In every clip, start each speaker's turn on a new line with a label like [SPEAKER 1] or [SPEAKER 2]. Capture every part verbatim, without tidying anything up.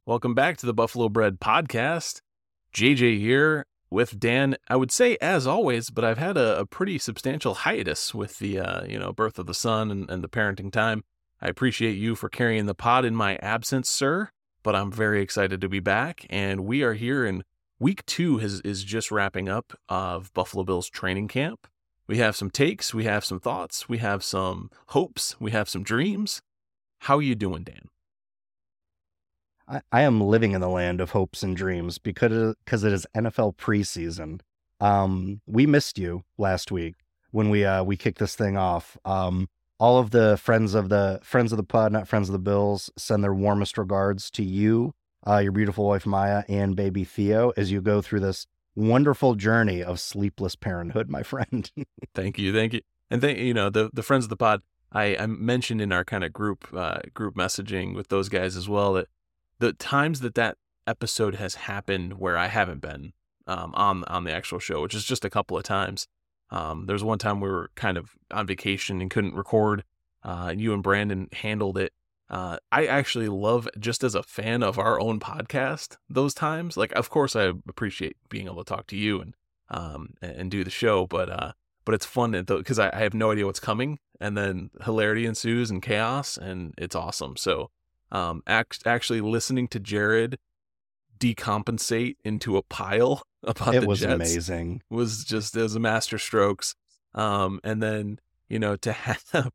[SPEAKER 1] Welcome back to the Buffalo Bred Podcast. J J here with Dan. I would say as always, but I've had a, a pretty substantial hiatus with the uh, you know birth of the son and, and the parenting time. I appreciate you for carrying the pod in my absence, sir, but I'm very excited to be back, and we are here in week two is, is just wrapping up of Buffalo Bills training camp. We have some takes, we have some thoughts, we have some hopes, we have some dreams. How are you doing, Dan?
[SPEAKER 2] I, I am living in the land of hopes and dreams because because it is N F L preseason. Um, we missed you last week when we uh, we kicked this thing off. Um, all of the friends of the friends of the pod, not friends of the Bills, send their warmest regards to you, uh, your beautiful wife Maya, and baby Theo as you go through this wonderful journey of sleepless parenthood, my friend.
[SPEAKER 1] Thank you, thank you, and thank you know the the friends of the pod. I, I mentioned in our kind of group uh, group messaging with those guys as well that the times that that episode has happened where I haven't been um, on on the actual show, which is just a couple of times. Um, there was one time we were kind of on vacation and couldn't record, uh, and you and Brandon handled it. Uh, I actually love, just as a fan of our own podcast, those times. Like, of course, I appreciate being able to talk to you and um, and do the show, but uh, but it's fun because I, I have no idea what's coming, and then hilarity ensues and chaos, and it's awesome. So um, act, actually listening to Jared decompensate into a pile about
[SPEAKER 2] it
[SPEAKER 1] the
[SPEAKER 2] was
[SPEAKER 1] Jets
[SPEAKER 2] amazing.
[SPEAKER 1] was just as a master strokes. Um, and then, you know, to have,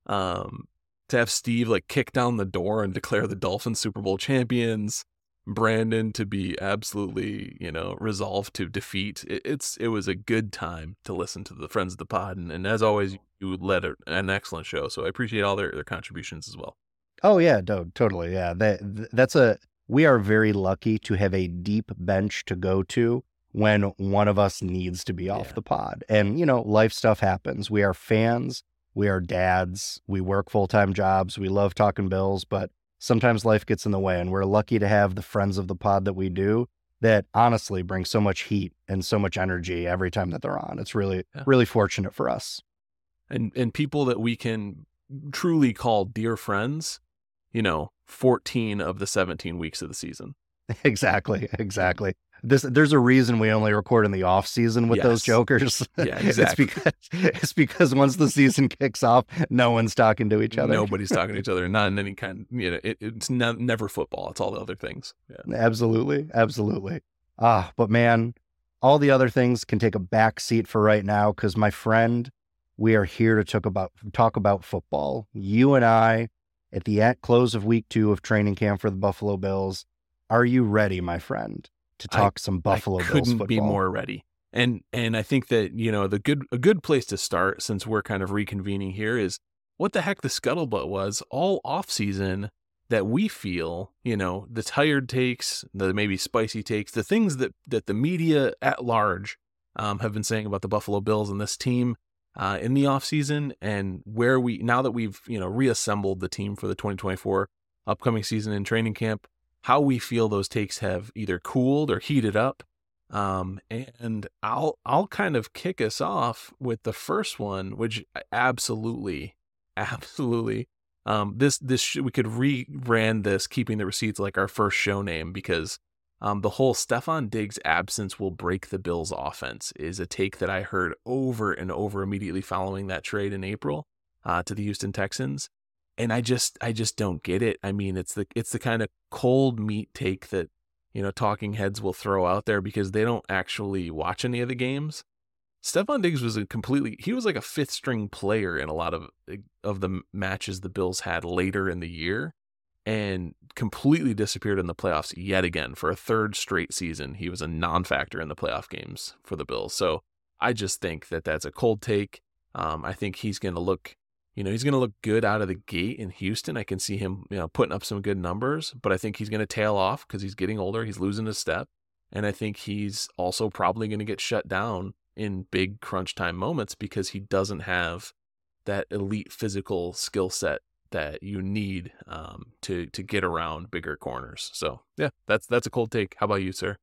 [SPEAKER 1] um, to have Steve like kick down the door and declare the Dolphins Super Bowl champions, Brandon to be absolutely, you know, resolved to defeat. It, it's, it was a good time to listen to the friends of the pod. And, and as always, you led a, an excellent show. So I appreciate all their, their contributions as well.
[SPEAKER 2] Oh yeah, no, totally. Yeah. That, that's a, we are very lucky to have a deep bench to go to when one of us needs to be off
[SPEAKER 1] Yeah.
[SPEAKER 2] the pod. And, you know, life stuff happens. We are fans. We are dads. We work full-time jobs. We love talking Bills, but sometimes life gets in the way. And we're lucky to have the friends of the pod that we do that honestly bring so much heat and so much energy every time that they're on. It's really, yeah. really fortunate for us.
[SPEAKER 1] And, and people that we can truly call dear friends, you know, fourteen of the seventeen weeks of the season.
[SPEAKER 2] Exactly. Exactly. This, there's a reason we only record in the off season with
[SPEAKER 1] yes.
[SPEAKER 2] those jokers.
[SPEAKER 1] Yeah, exactly.
[SPEAKER 2] It's because, it's because once the season kicks off, no one's talking to each other.
[SPEAKER 1] Nobody's talking to each other. Not in any kind, you know, it, it's ne- never football. It's all the other things.
[SPEAKER 2] Yeah. Absolutely. Absolutely. Ah, but man, all the other things can take a back seat for right now. Cause my friend, we are here to talk about, talk about football. You and I at the at close of week two of training camp for the Buffalo Bills. Are you ready, my friend? To talk
[SPEAKER 1] I,
[SPEAKER 2] some Buffalo
[SPEAKER 1] I
[SPEAKER 2] Bills
[SPEAKER 1] couldn't
[SPEAKER 2] football.
[SPEAKER 1] be more ready. And and I think that, you know, the good a good place to start, since we're kind of reconvening here, is what the heck the scuttlebutt was all off season that we feel, you know, the tired takes, the maybe spicy takes, the things that, that the media at large um, have been saying about the Buffalo Bills and this team uh, in the off season, and where we, now that we've, you know, reassembled the team for the twenty twenty-four upcoming season in training camp, how we feel those takes have either cooled or heated up. Um, and I'll, I'll kind of kick us off with the first one, which absolutely, absolutely, um, this, this, sh- we could rebrand this Keeping the Receipts like our first show name, because, um, the whole Stefon Diggs absence will break the Bills offense is a take that I heard over and over immediately following that trade in April, uh, to the Houston Texans. And I just, I just don't get it. I mean, it's the, it's the kind of cold meat take that, you know, talking heads will throw out there because they don't actually watch any of the games. Stefon Diggs was a completely, he was like a fifth string player in a lot of, of the matches the Bills had later in the year, and completely disappeared in the playoffs yet again for a third straight season. He was a non-factor in the playoff games for the Bills. So I just think that that's a cold take. Um, I think he's going to look, You know, he's going to look good out of the gate in Houston. I can see him, you know, putting up some good numbers, but I think he's going to tail off because he's getting older. He's losing his step. And I think he's also probably going to get shut down in big crunch time moments because he doesn't have that elite physical skill set that you need um, to, to get around bigger corners. So yeah, that's, that's a cold take. How about you, sir?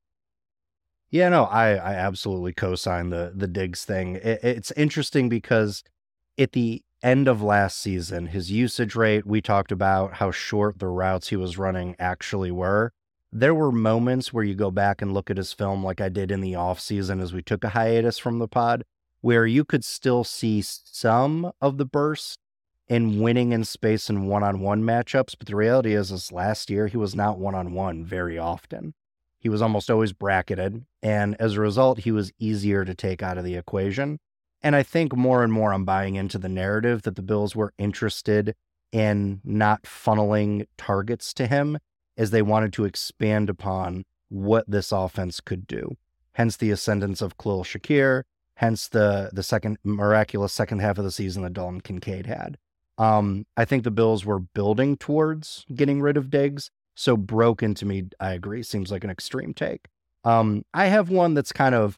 [SPEAKER 2] Yeah, no, I, I absolutely co-sign the, the Diggs thing. It, it's interesting because at the end of last season, his usage rate, we talked about how short the routes he was running actually were. there were moments where you go back and look at his film like I did in the offseason as we took a hiatus from the pod, where you could still see some of the burst in winning in space and one-on-one matchups. But the reality is, this last year, he was not one-on-one very often. He was almost always bracketed. And as a result, he was easier to take out of the equation. And I think more and more I'm buying into the narrative that the Bills were interested in not funneling targets to him, as they wanted to expand upon what this offense could do. Hence the ascendance of Khalil Shakir, hence the the second miraculous second half of the season that Dalton Kincaid had. Um, I think the Bills were building towards getting rid of Diggs, so broken to me, I agree, seems like an extreme take. Um, I have one that's kind of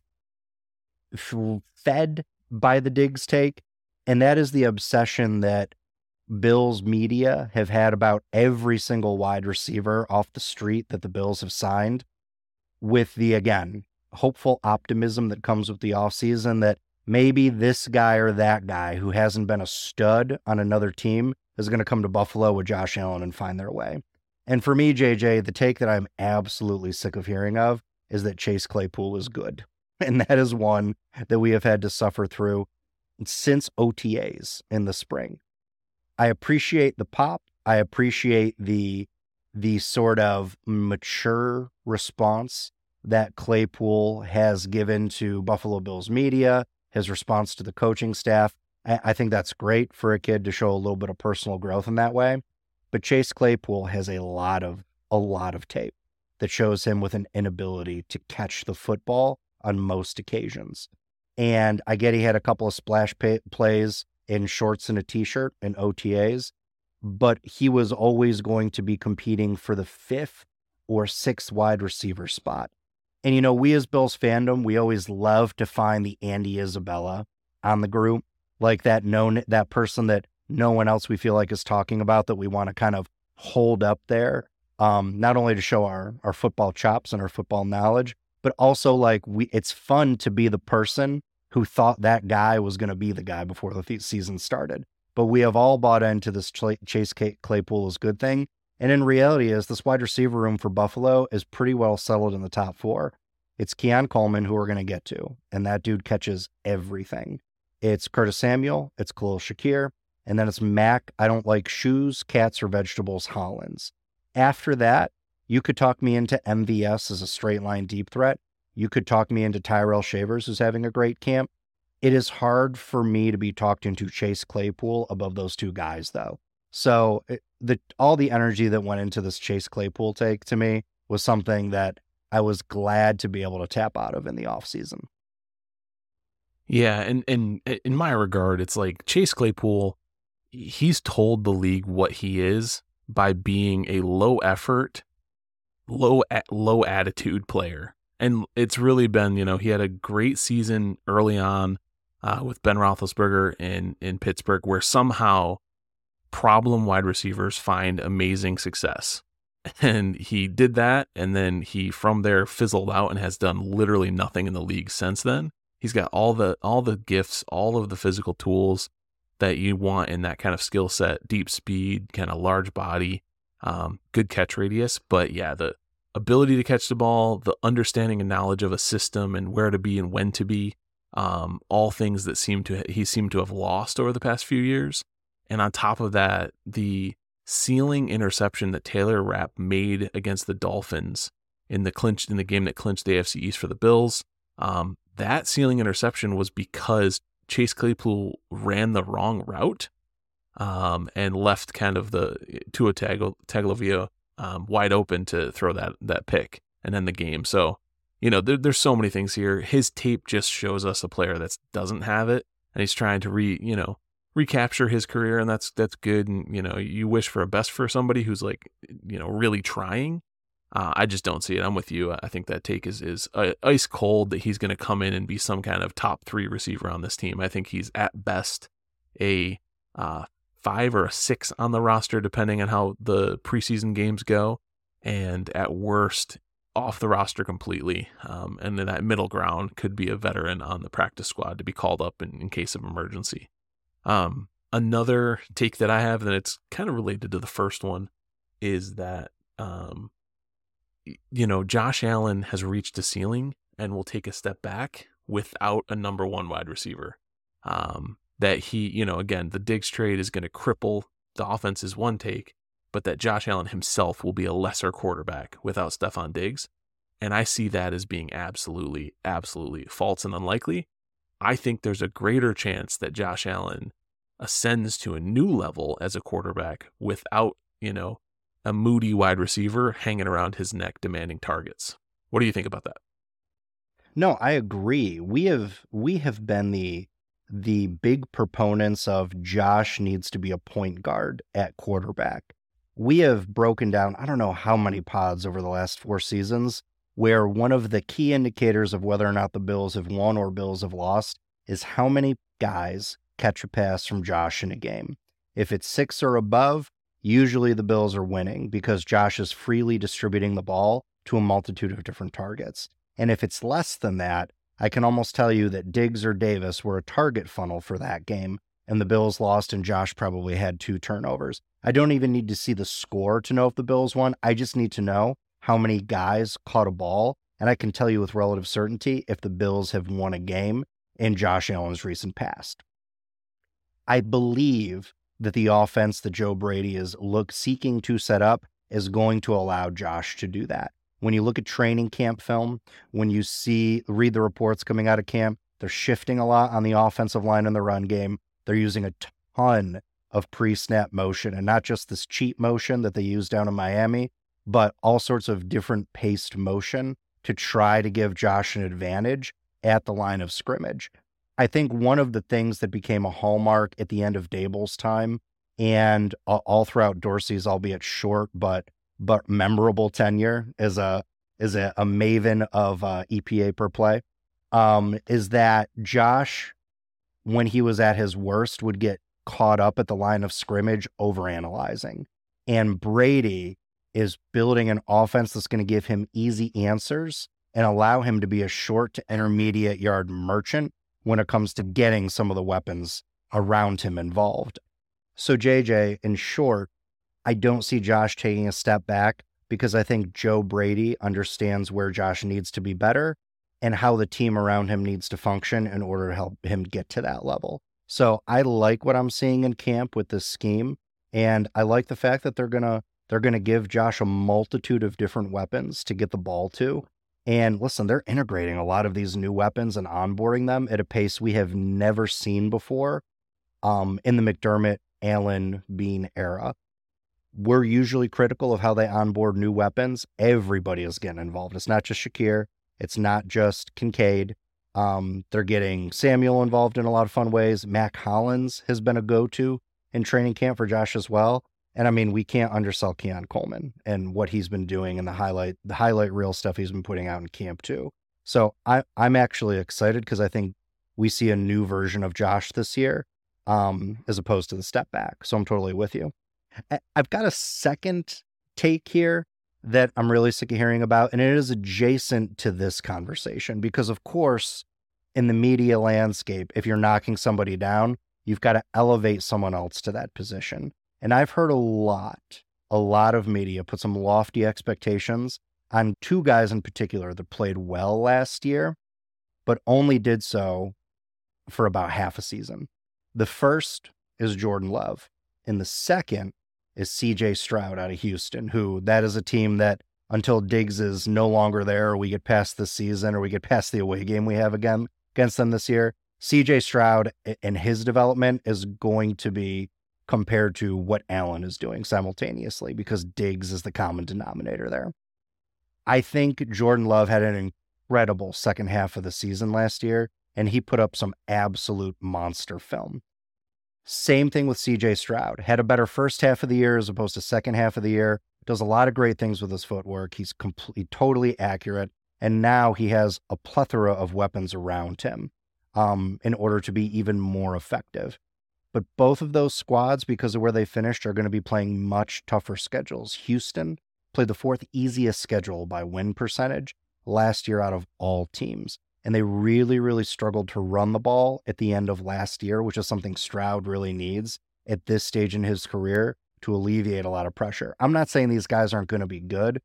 [SPEAKER 2] fed by the Diggs take, and that is the obsession that Bills media have had about every single wide receiver off the street that the Bills have signed, with the, again, hopeful optimism that comes with the offseason that maybe this guy or that guy who hasn't been a stud on another team is going to come to Buffalo with Josh Allen and find their way. And for me, J J, the take that I'm absolutely sick of hearing of is that Chase Claypool is good. And that is one that we have had to suffer through since O T As in the spring. I appreciate the pop. I appreciate the the sort of mature response that Claypool has given to Buffalo Bills media, his response to the coaching staff. I, I think that's great for a kid to show a little bit of personal growth in that way. But Chase Claypool has a lot of a lot of tape that shows him with an inability to catch the football on most occasions. And I get he had a couple of splash pay- plays in shorts and a t-shirt in O T As, but he was always going to be competing for the fifth or sixth wide receiver spot. And, you know, we as Bills fandom, we always love to find the Andy Isabella on the group, like that known, that person that no one else we feel like is talking about, that we want to kind of hold up there, um, not only to show our, our football chops and our football knowledge, but also like we, it's fun to be the person who thought that guy was going to be the guy before the th- season started. But we have all bought into this Ch- Chase Claypool is good thing. And in reality is this wide receiver room for Buffalo is pretty well settled in the top four. It's Keon Coleman, who we're going to get to, and that dude catches everything. It's Curtis Samuel, it's Khalil Shakir, and then it's Mac, I don't like shoes, cats, or vegetables, Hollins. After that, you could talk me into M V S as a straight line deep threat. You could talk me into Tyrell Shavers, who's having a great camp. It is hard for me to be talked into Chase Claypool above those two guys, though. So it, the all the energy that went into this Chase Claypool take to me was something that I was glad to be able to tap out of in the offseason.
[SPEAKER 1] Yeah, and, and in my regard, it's like Chase Claypool, he's told the league what he is by being a low effort, low low attitude player. And it's really been, you know, he had a great season early on uh, with Ben Roethlisberger in, in Pittsburgh, where somehow problem wide receivers find amazing success. And he did that, and then he from there fizzled out and has done literally nothing in the league since then. He's got all the all the gifts, all of the physical tools that you want in that kind of skill set, deep speed, kind of large body, um, good catch radius. But yeah, the ability to catch the ball, the understanding and knowledge of a system and where to be and when to be, um, all things that seem to he seemed to have lost over the past few years. And on top of that, the ceiling interception that Taylor Rapp made against the Dolphins in the clinch in the game that clinched the A F C East for the Bills, um, that ceiling interception was because Chase Claypool ran the wrong route um, and left kind of the Tua Tagovailoa um, wide open to throw that that pick and end the game. So, you know, there, there's so many things here. His tape just shows us a player that doesn't have it, and he's trying to re, you know, recapture his career, and that's that's good. And you know, you wish for a best for somebody who's like, you know, really trying. Uh, I just don't see it. I'm with you. I think that take is is uh, ice cold that he's going to come in and be some kind of top three receiver on this team. I think he's at best a uh, five or a six on the roster, depending on how the preseason games go, and at worst off the roster completely. Um, and then that middle ground could be a veteran on the practice squad to be called up in, in case of emergency. Um, another take that I have, and it's kind of related to the first one, is that um, you know, Josh Allen has reached a ceiling and will take a step back without a number one wide receiver. Um, that he, you know, again, the Diggs trade is going to cripple the offense is one take, but that Josh Allen himself will be a lesser quarterback without Stephon Diggs. And I see that as being absolutely, absolutely false and unlikely. I think there's a greater chance that Josh Allen ascends to a new level as a quarterback without, you know, a moody wide receiver hanging around his neck demanding targets. What do you think about that?
[SPEAKER 2] No, I agree. We have we have been the the big proponents of Josh needs to be a point guard at quarterback. We have broken down, I don't know how many pods over the last four seasons, where one of the key indicators of whether or not the Bills have won or Bills have lost is how many guys catch a pass from Josh in a game. If it's six or above, usually the Bills are winning because Josh is freely distributing the ball to a multitude of different targets. And if it's less than that, I can almost tell you that Diggs or Davis were a target funnel for that game, and the Bills lost and Josh probably had two turnovers. I don't even need to see the score to know if the Bills won. I just need to know how many guys caught a ball, and I can tell you with relative certainty if the Bills have won a game in Josh Allen's recent past. I believe that the offense that Joe Brady is look seeking to set up is going to allow Josh to do that. When you look at training camp film, when you see, read the reports coming out of camp, they're shifting a lot on the offensive line in the run game. They're using a ton of pre-snap motion, and not just this cheat motion that they use down in Miami, but all sorts of different paced motion to try to give Josh an advantage at the line of scrimmage. I think one of the things that became a hallmark at the end of Daboll's time and all throughout Dorsey's, albeit short, but but memorable tenure as a as a, a maven of uh, E P A per play, um, is that Josh, when he was at his worst, would get caught up at the line of scrimmage overanalyzing. And Brady is building an offense that's going to give him easy answers and allow him to be a short to intermediate yard merchant when it comes to getting some of the weapons around him involved. So J J, in short, I don't see Josh taking a step back because I think Joe Brady understands where Josh needs to be better and how the team around him needs to function in order to help him get to that level. So I like what I'm seeing in camp with this scheme, and I like the fact that they're gonna they're gonna give Josh a multitude of different weapons to get the ball to. And listen, they're integrating a lot of these new weapons and onboarding them at a pace we have never seen before um, in the McDermott, Allen, Bean era. We're usually critical of how they onboard new weapons. Everybody is getting involved. It's not just Shakir. It's not just Kincaid. Um, they're getting Samuel involved in a lot of fun ways. Mac Hollins has been a go-to in training camp for Josh as well. And I mean, we can't undersell Keon Coleman and what he's been doing and the highlight, the highlight reel stuff he's been putting out in camp too. So I, I'm actually excited because I think we see a new version of Josh this year, um, as opposed to the step back. So I'm totally with you. I've got a second take here that I'm really sick of hearing about, and it is adjacent to this conversation because, of course, in the media landscape, if you're knocking somebody down, you've got to elevate someone else to that position. And I've heard a lot, a lot of media put some lofty expectations on two guys in particular that played well last year, but only did so for about half a season. The first is Jordan Love, and the second is C J Stroud out of Houston, who that is a team that until Diggs is no longer there, or we get past this season, or we get past the away game we have again against them this year, C J Stroud and his development is going to be compared to what Allen is doing simultaneously because Diggs is the common denominator there. I think Jordan Love had an incredible second half of the season last year, and he put up some absolute monster film. Same thing with C J Stroud. Had a better first half of the year as opposed to second half of the year. Does a lot of great things with his footwork. He's completely, totally accurate. And now he has a plethora of weapons around him um, in order to be even more effective. But both of those squads, because of where they finished, are going to be playing much tougher schedules. Houston played the fourth easiest schedule by win percentage last year out of all teams. And they really, really struggled to run the ball at the end of last year, which is something Stroud really needs at this stage in his career to alleviate a lot of pressure. I'm not saying these guys aren't going to be good,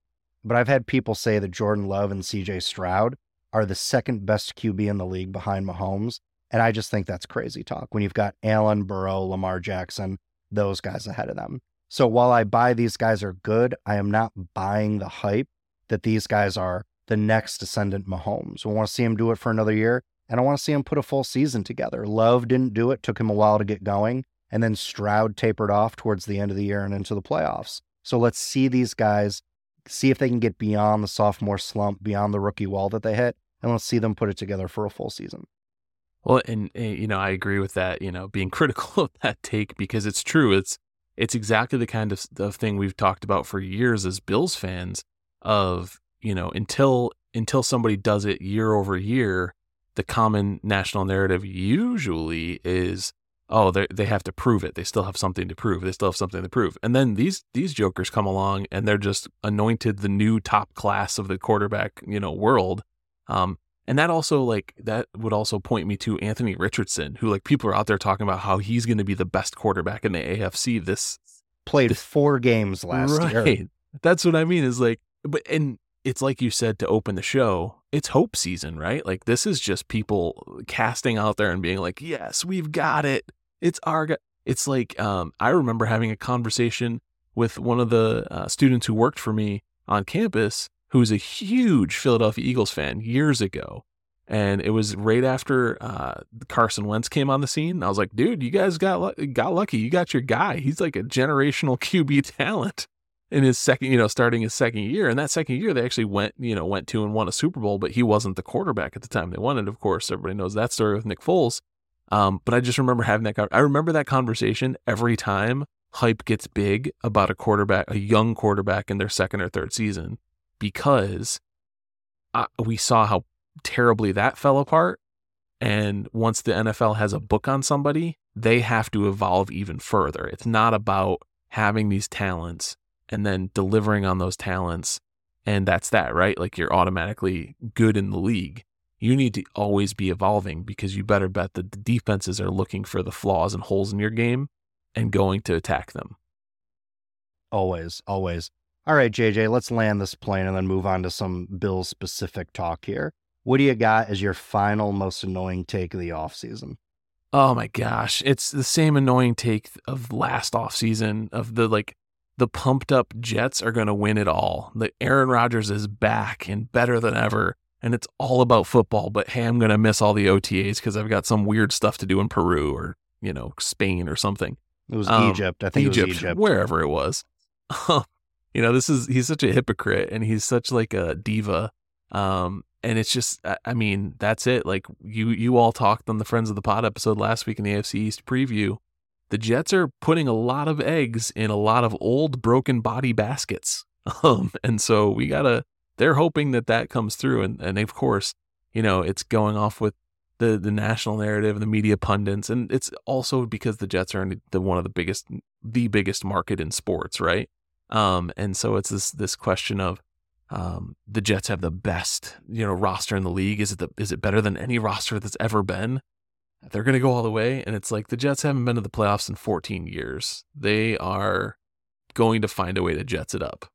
[SPEAKER 2] but I've had people say that Jordan Love and C J Stroud are the second best Q B in the league behind Mahomes. And I just think that's crazy talk when you've got Allen, Burrow, Lamar Jackson, those guys ahead of them. So while I buy these guys are good, I am not buying the hype that these guys are the next descendant Mahomes. I want to see him do it for another year, and I want to see him put a full season together. Love didn't do it, took him a while to get going, and then Stroud tapered off towards the end of the year and into the playoffs. So let's see these guys, see if they can get beyond the sophomore slump, beyond the rookie wall that they hit, and let's see them put it together for a full season.
[SPEAKER 1] Well, and, and you know, I agree with that, you know, being critical of that take, because it's true. It's it's exactly the kind of, of thing we've talked about for years as Bills fans of, you know, until until somebody does it year over year, the common national narrative usually is, oh, they they have to prove it. They still have something to prove. They still have something to prove. And then these these jokers come along and they're just anointed the new top class of the quarterback, you know, world. Um, and that also like that would also point me to Anthony Richardson, who like people are out there talking about how he's going to be the best quarterback in the A F C. This
[SPEAKER 2] played
[SPEAKER 1] this,
[SPEAKER 2] four games last
[SPEAKER 1] right.
[SPEAKER 2] year.
[SPEAKER 1] That's what I mean is like, but and it's like you said to open the show, it's hope season, right? Like this is just people casting out there and being like, yes, we've got it. It's our guy. It's like, um, I remember having a conversation with one of the uh, students who worked for me on campus, who's a huge Philadelphia Eagles fan years ago. And it was right after uh, Carson Wentz came on the scene. I was like, dude, you guys got got lucky. You got your guy. He's like a generational Q B talent in his second, you know, starting his second year. And that second year, they actually went, you know, went to and won a Super Bowl, but he wasn't the quarterback at the time they wanted. Of course, everybody knows that story with Nick Foles. Um, but I just remember having that. I remember that conversation every time hype gets big about a quarterback, a young quarterback in their second or third season, because uh, we saw how terribly that fell apart. And once the N F L has a book on somebody, they have to evolve even further. It's not about having these talents and then delivering on those talents. And that's that, right? Like you're automatically good in the league. You need to always be evolving, because you better bet that the defenses are looking for the flaws and holes in your game and going to attack them.
[SPEAKER 2] Always, always. All right, J J, let's land this plane and then move on to some Bills specific talk here. What do you got as your final most annoying take of the offseason?
[SPEAKER 1] Oh my gosh. It's the same annoying take of last offseason of the like the pumped up Jets are going to win it all. The Aaron Rodgers is back and better than ever. And it's all about football, but hey, I'm going to miss all the O T As because I've got some weird stuff to do in Peru or, you know, Spain or something.
[SPEAKER 2] It was
[SPEAKER 1] um,
[SPEAKER 2] Egypt. I think
[SPEAKER 1] Egypt,
[SPEAKER 2] it was Egypt.
[SPEAKER 1] Wherever it was. You know, this is, he's such a hypocrite and he's such like a diva. Um, and it's just, I mean, that's it. Like you, you all talked on the Friends of the Pod episode last week in the A F C East preview. The Jets are putting a lot of eggs in a lot of old broken body baskets. Um, and so we gotta, they're hoping that that comes through. And, and of course, you know, it's going off with the, the national narrative, the media pundits. And it's also because the Jets are in the, one of the biggest, the biggest market in sports. Right. Um, and so it's this, this question of, um, the Jets have the best, you know, roster in the league. Is it the, is it better than any roster that's ever been? They're going to go all the way. And it's like, the Jets haven't been to the playoffs in fourteen years. They are going to find a way to Jets it up.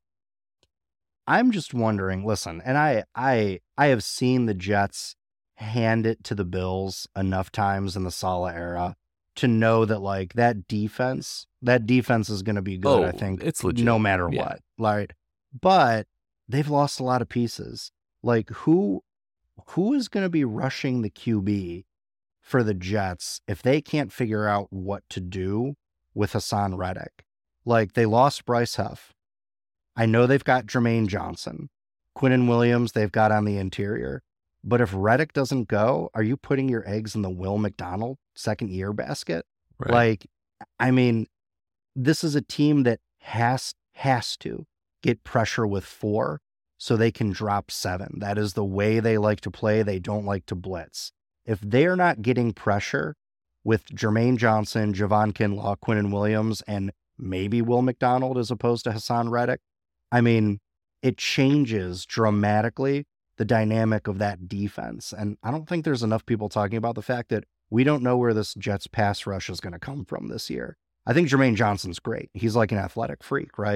[SPEAKER 2] I'm just wondering, listen, and I, I, I have seen the Jets hand it to the Bills enough times in the Saleh era to know that like that defense, that defense is going to be good.
[SPEAKER 1] Oh,
[SPEAKER 2] I think
[SPEAKER 1] it's legit.
[SPEAKER 2] No matter
[SPEAKER 1] Yeah.
[SPEAKER 2] what, like, but they've lost a lot of pieces. Like who, who is going to be rushing the Q B for the Jets if they can't figure out what to do with Hassan Reddick? Like they lost Bryce Huff. I know they've got Jermaine Johnson, Quinnen Williams they've got on the interior, but if Reddick doesn't go, are you putting your eggs in the Will McDonald second year basket?
[SPEAKER 1] Right.
[SPEAKER 2] Like, I mean, this is a team that has, has to get pressure with four so they can drop seven. That is the way they like to play. They don't like to blitz. If they're not getting pressure with Jermaine Johnson, Javon Kinlaw, Quinnen Williams, and maybe Will McDonald as opposed to Hassan Reddick, I mean, it changes dramatically the dynamic of that defense. And I don't think there's enough people talking about the fact that we don't know where this Jets pass rush is going to come from this year. I think Jermaine Johnson's great. He's like an athletic freak, right?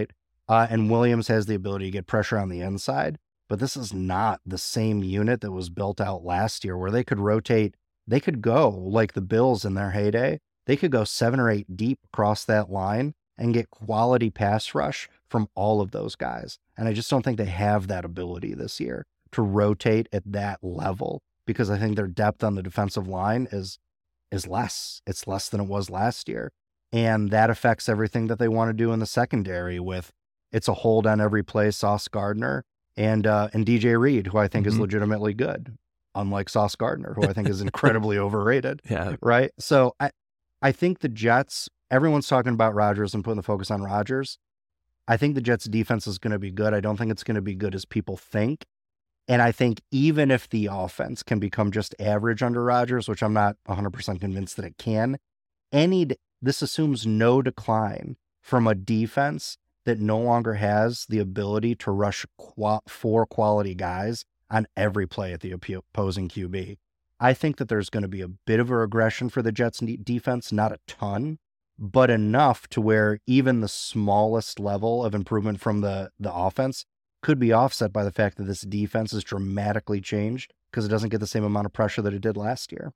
[SPEAKER 2] Uh, and Williams has the ability to get pressure on the inside, but this is not the same unit that was built out last year where they could rotate. They could go like the Bills in their heyday. They could go seven or eight deep across that line and get quality pass rush from all of those guys. And I just don't think they have that ability this year to rotate at that level, because I think their depth on the defensive line is is less. It's less than it was last year. And that affects everything that they want to do in the secondary with it's a hold on every play, Sauce Gardner and uh, and D J Reed, who I think mm-hmm. is legitimately good, unlike Sauce Gardner, who I think is incredibly overrated.
[SPEAKER 1] Yeah.
[SPEAKER 2] Right. So I, I think the Jets, everyone's talking about Rodgers and putting the focus on Rodgers. I think the Jets defense is going to be good. I don't think it's going to be good as people think. And I think even if the offense can become just average under Rodgers, which I'm not one hundred percent convinced that it can, any this assumes no decline from a defense that no longer has the ability to rush qu- four quality guys on every play at the opposing Q B. I think that there's going to be a bit of a regression for the Jets defense, not a ton, but enough to where even the smallest level of improvement from the, the offense could be offset by the fact that this defense has dramatically changed because it doesn't get the same amount of pressure that it did last year.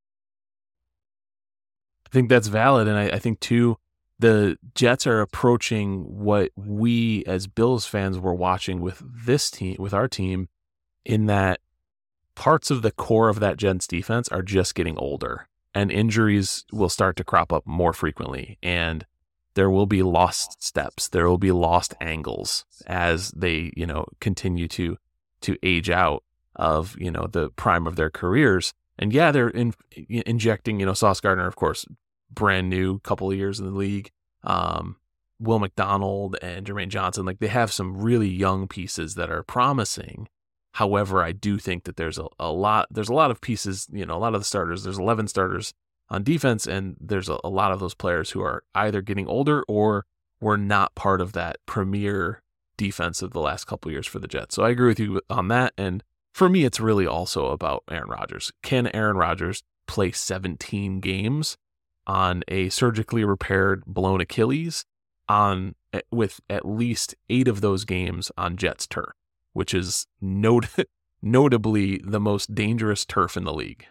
[SPEAKER 1] I think that's valid. And I, I think, too, the Jets are approaching what we as Bills fans were watching with this team, with our team, in that parts of the core of that Jets defense are just getting older and injuries will start to crop up more frequently. And there will be lost steps. There will be lost angles as they, you know, continue to, to age out of, you know, the prime of their careers. And yeah, they're in, injecting, you know, Sauce Gardner, of course, brand new, couple of years in the league. Um, Will McDonald and Jermaine Johnson, like they have some really young pieces that are promising. However, I do think that there's a, a lot, there's a lot of pieces, you know, a lot of the starters, there's eleven starters on defense, and there's a, a lot of those players who are either getting older or were not part of that premier defense of the last couple of years for the Jets. So I agree with you on that. And for me, it's really also about Aaron Rodgers. Can Aaron Rodgers play seventeen games on a surgically repaired blown Achilles on with at least eight of those games on Jets turf, which is not, notably the most dangerous turf in the league?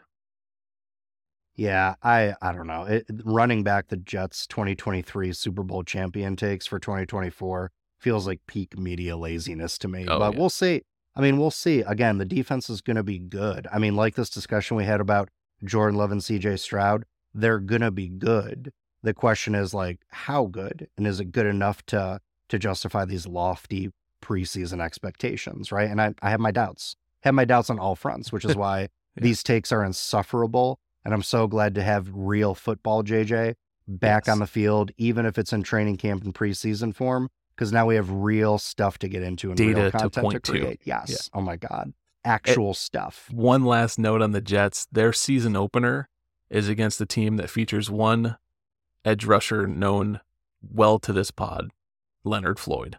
[SPEAKER 2] Yeah, I I don't know. It, running back the Jets twenty twenty-three Super Bowl champion takes for twenty twenty-four feels like peak media laziness to me.
[SPEAKER 1] Oh,
[SPEAKER 2] but
[SPEAKER 1] yeah.
[SPEAKER 2] we'll see. I mean, we'll see. Again, the defense is going to be good. I mean, like this discussion we had about Jordan Love and C J Stroud, they're going to be good. The question is like, how good? And is it good enough to to justify these lofty preseason expectations, right? And I, I have my doubts. I have my doubts on all fronts, which is why yeah. these takes are insufferable. And I'm so glad to have real football, J J, back yes. on the field, even if it's in training camp and preseason form, because now we have real stuff to get into and
[SPEAKER 1] data
[SPEAKER 2] real content
[SPEAKER 1] to point
[SPEAKER 2] to create.
[SPEAKER 1] to.
[SPEAKER 2] Yes.
[SPEAKER 1] Yeah.
[SPEAKER 2] Oh my God. Actual it, stuff.
[SPEAKER 1] One last note on the Jets. Their season opener is against a team that features one edge rusher known well to this pod, Leonard Floyd,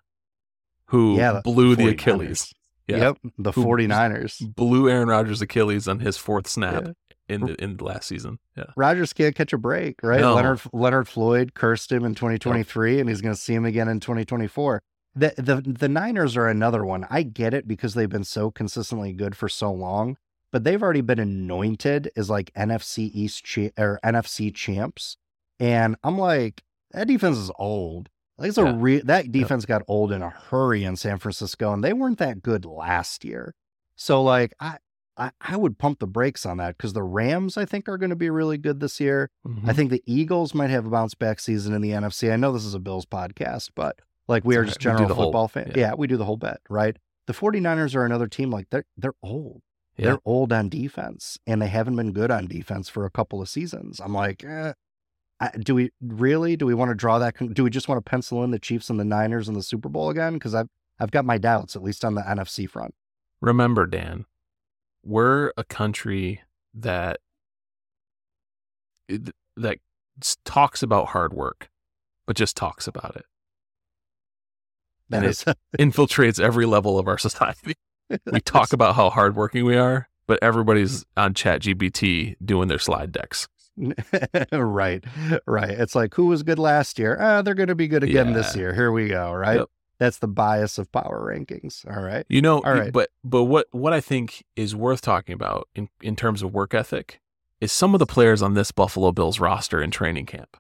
[SPEAKER 1] who
[SPEAKER 2] yeah,
[SPEAKER 1] blew
[SPEAKER 2] the
[SPEAKER 1] the Achilles.
[SPEAKER 2] Yeah. Yep, the
[SPEAKER 1] who
[SPEAKER 2] 49ers.
[SPEAKER 1] Blew Aaron Rodgers' Achilles on his fourth snap. Yeah. In the in the last season, yeah.
[SPEAKER 2] Rodgers can't catch a break, right?
[SPEAKER 1] No.
[SPEAKER 2] Leonard Leonard Floyd cursed him in twenty twenty-three, yep. and he's going to see him again in twenty twenty-four. The the the Niners are another one. I get it because they've been so consistently good for so long, but they've already been anointed as like N F C East cha- or N F C champs, and I'm like, that defense is old. Like it's yeah. a re- that defense yep. got old in a hurry in San Francisco, and they weren't that good last year. So like I. I, I would pump the brakes on that because the Rams, I think, are going to be really good this year. Mm-hmm. I think the Eagles might have a bounce back season in the N F C. I know this is a Bills podcast, but like we are just general football fans. Yeah. yeah, we do the whole bet, right? The 49ers are another team like they're they're old. Yeah. They're old on defense, and they haven't been good on defense for a couple of seasons. I'm like, eh, I, do we really? Do we want to draw that? Do we just want to pencil in the Chiefs and the Niners in the Super Bowl again? Because I've I've got my doubts, at least on the N F C front.
[SPEAKER 1] Remember, Dan, we're a country that that talks about hard work, but just talks about it.
[SPEAKER 2] That
[SPEAKER 1] and
[SPEAKER 2] is
[SPEAKER 1] it infiltrates every level of our society. We talk about how hardworking we are, but everybody's on ChatGPT doing their slide decks.
[SPEAKER 2] right, right. It's like, who was good last year? Uh, they're going to be good again yeah. this year. Here we go, right?
[SPEAKER 1] Yep.
[SPEAKER 2] That's the bias of power rankings. All right.
[SPEAKER 1] You know,
[SPEAKER 2] All right.
[SPEAKER 1] but but what what I think is worth talking about in, in terms of work ethic is some of the players on this Buffalo Bills roster in training camp.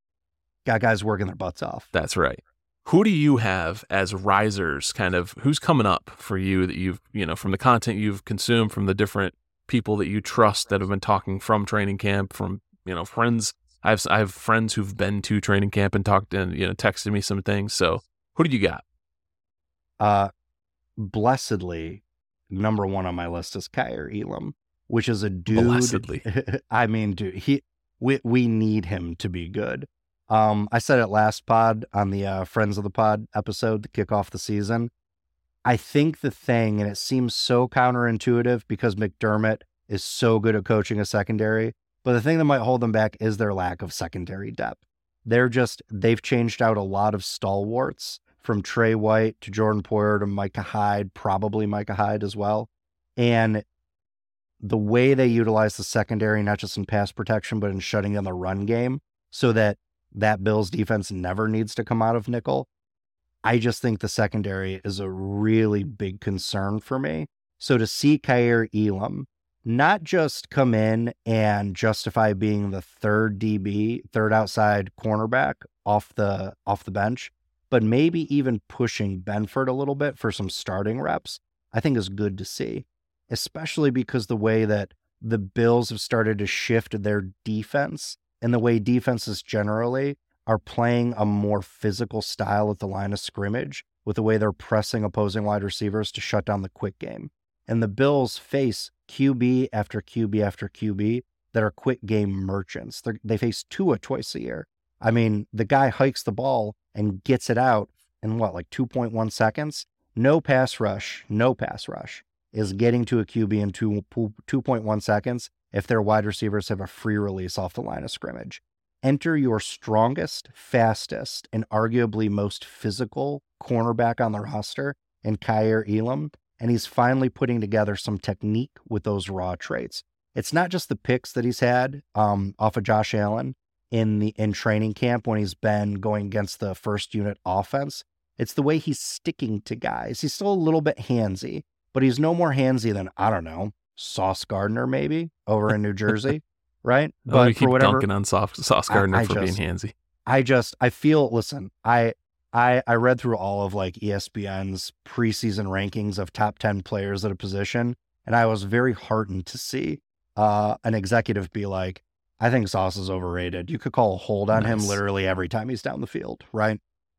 [SPEAKER 2] Got guys working their butts off.
[SPEAKER 1] That's right. Who do you have as risers, kind of who's coming up for you that you've, you know, from the content you've consumed, from the different people that you trust that have been talking from training camp, from, you know, friends. I have, I have friends who've been to training camp and talked and, you know, texted me some things. So who do you got?
[SPEAKER 2] Uh, blessedly, number one on my list is Kaiir Elam, which is a dude.
[SPEAKER 1] Blessedly.
[SPEAKER 2] I mean, dude, he, we, we need him to be good. Um, I said it last pod on the uh, Friends of the Pod episode to kick off the season. I think the thing, and it seems so counterintuitive because McDermott is so good at coaching a secondary, but the thing that might hold them back is their lack of secondary depth. They're just, they've changed out a lot of stalwarts from Trey White to Jordan Poyer to Micah Hyde, probably Micah Hyde as well. And the way they utilize the secondary, not just in pass protection, but in shutting down the run game so that that Bills defense never needs to come out of nickel. I just think the secondary is a really big concern for me. So to see Kaiir Elam not just come in and justify being the third D B, third outside cornerback off the off the bench, but maybe even pushing Benford a little bit for some starting reps, I think is good to see, especially because the way that the Bills have started to shift their defense and the way defenses generally are playing a more physical style at the line of scrimmage with the way they're pressing opposing wide receivers to shut down the quick game. And the Bills face Q B after Q B after Q B that are quick game merchants. They're, they face Tua twice a year. I mean, the guy hikes the ball and gets it out in what, like two point one seconds? No pass rush, no pass rush is getting to a Q B in two, two point one seconds if their wide receivers have a free release off the line of scrimmage. Enter your strongest, fastest, and arguably most physical cornerback on the roster in Kaiir Elam, and he's finally putting together some technique with those raw traits. It's not just the picks that he's had um, off of Josh Allen in the in training camp when he's been going against the first unit offense. It's the way he's sticking to guys. He's still a little bit handsy, but he's no more handsy than, I don't know, Sauce Gardner maybe over in New Jersey, right?
[SPEAKER 1] Oh,
[SPEAKER 2] but
[SPEAKER 1] we keep
[SPEAKER 2] for whatever,
[SPEAKER 1] dunking on Sauce, Sauce Gardner
[SPEAKER 2] I, I
[SPEAKER 1] for
[SPEAKER 2] just,
[SPEAKER 1] being handsy.
[SPEAKER 2] I just, I feel, listen, I, I, I read through all of like E S P N's preseason rankings of top ten players at a position, and I was very heartened to see uh, an executive be like, I think Sauce is overrated. You could call a hold on
[SPEAKER 1] Nice.
[SPEAKER 2] him literally every time he's down the field, right?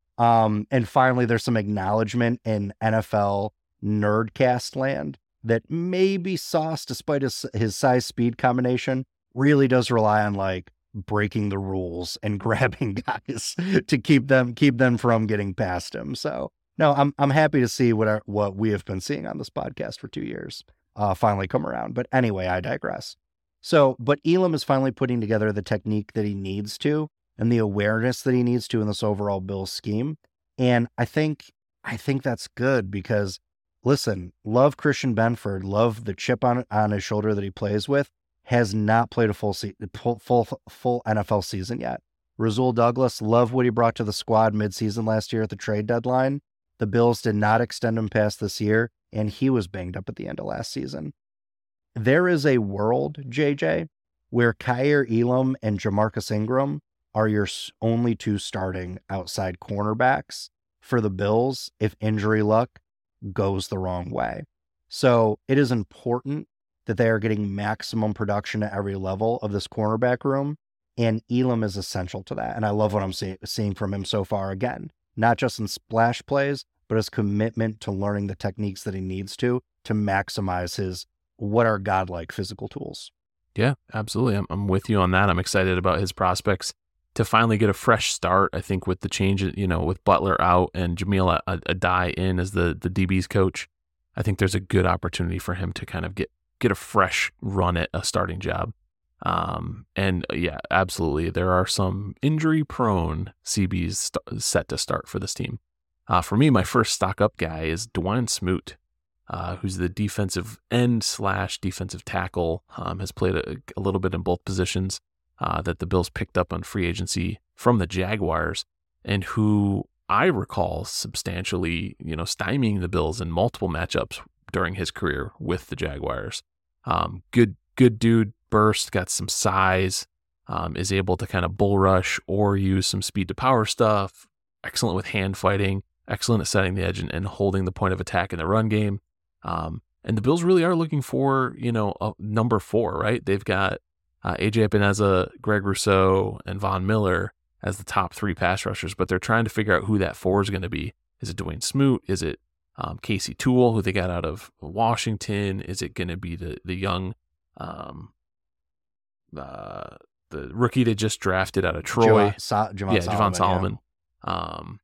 [SPEAKER 2] Um, and finally, there's some acknowledgement in N F L nerdcast land that maybe Sauce, despite his, his size speed combination, really does rely on like breaking the rules and grabbing guys to keep them keep them from getting past him. So no, I'm I'm happy to see what our, what we have been seeing on this podcast for two years uh, finally come around. But anyway, I digress. So, but Elam is finally putting together the technique that he needs to and the awareness that he needs to in this overall Bills scheme. And I think I think that's good because, listen, love Christian Benford, love the chip on on his shoulder that he plays with, has not played a full se- full, full full N F L season yet. Rasul Douglas, love what he brought to the squad midseason last year at the trade deadline. The Bills did not extend him past this year, and he was banged up at the end of last season. There is a world, J J, where Kaiir Elam and Jamarcus Ingram are your only two starting outside cornerbacks for the Bills if injury luck goes the wrong way. So it is important that they are getting maximum production at every level of this cornerback room, and Elam is essential to that. And I love what I'm see- seeing from him so far, again, not just in splash plays, but his commitment to learning the techniques that he needs to, to maximize his, what are godlike physical tools.
[SPEAKER 1] Yeah, absolutely. I'm, I'm with you on that. I'm excited about his prospects to finally get a fresh start. I think with the change, you know, with Butler out and Jamil Adai in as the, the D B's coach, I think there's a good opportunity for him to kind of get, get a fresh run at a starting job. Um, and yeah, absolutely. There are some injury prone C Bs st- set to start for this team. Uh, for me, my first stock up guy is DeWine Smoot, uh, who's the defensive end slash defensive tackle, um, has played a, a little bit in both positions, uh, that the Bills picked up on free agency from the Jaguars, and who I recall substantially, you know, stymieing the Bills in multiple matchups during his career with the Jaguars. Um, good, good dude, burst, got some size, um, is able to kind of bull rush or use some speed to power stuff. Excellent with hand fighting, excellent at setting the edge and, and holding the point of attack in the run game. Um, and the Bills really are looking for, you know, a number four, right? They've got uh, A J Epineza, Greg Rousseau, and Von Miller as the top three pass rushers, but they're trying to figure out who that four is going to be. Is it Dwayne Smoot? Is it um, Casey Toole, who they got out of Washington? Is it going to be the the young, um, uh, the rookie they just drafted out of Troy?
[SPEAKER 2] Javon, so- Javon
[SPEAKER 1] yeah,
[SPEAKER 2] Solomon,
[SPEAKER 1] Javon Solomon. Yeah. Um,